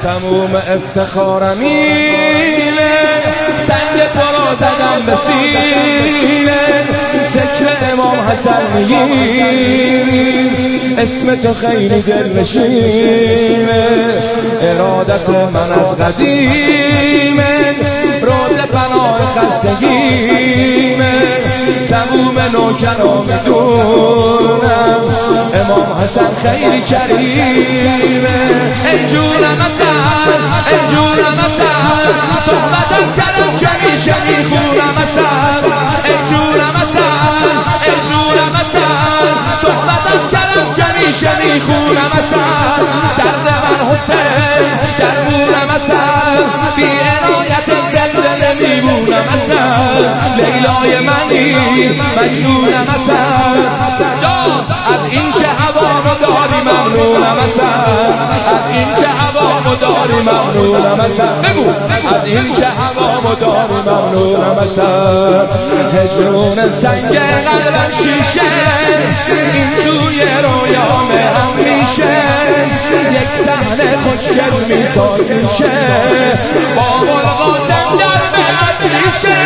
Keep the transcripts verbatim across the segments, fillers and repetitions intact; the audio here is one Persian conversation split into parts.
تموم افتخارم اینه، سنگ تو را زدم به سینه، ذکر امام حسن میگیریم، اسم تو خیلی دلنشینه، ارادت من از قدیمه، روز پناه خستگیمه، تموم نوکرام میدونم امام حسن خیلی کریمه. ای جونم حسن، ای جونم حسن، صحبت از کرم همیشه میخونم حسن. ای جونم حسن، ای جونم حسن، صحبت از کرم همیشه میخونم حسن. درد من حسین درمونم حسن، بی عنایت زنده نمیمونم حسن. لیلای منی مجنونم حسن، از این که هوامو داری ممنونم حسن، از این که هوامو داری ممنونم حسن. بگو از این که هوامو داری ممنونم حسن. هجرون سنگ قلبم شیشه، این توی رویام هم میشه، یک صحنه خوشگل میساد میشه، باب القاسم در بهت میشه.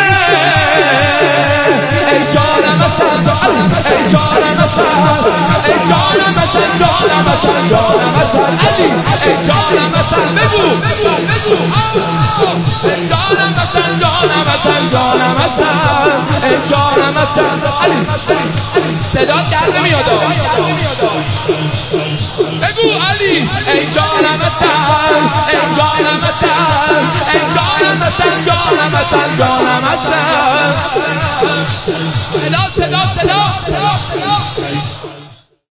ای جانم حسن، ای جانم حسن، ای جانم حسن، جانم حسن، جانم حسن علی، ای جانم حسن بگو جانم حسن، جانم حسن، جانم حسن، ای جانم حسن علی. صدا در نمیاد بگو علی، ای جانم حسن، ای جانم حسن، ای جانم حسن، جانم حسن، جانم حسن. صدا صدا صدا صدا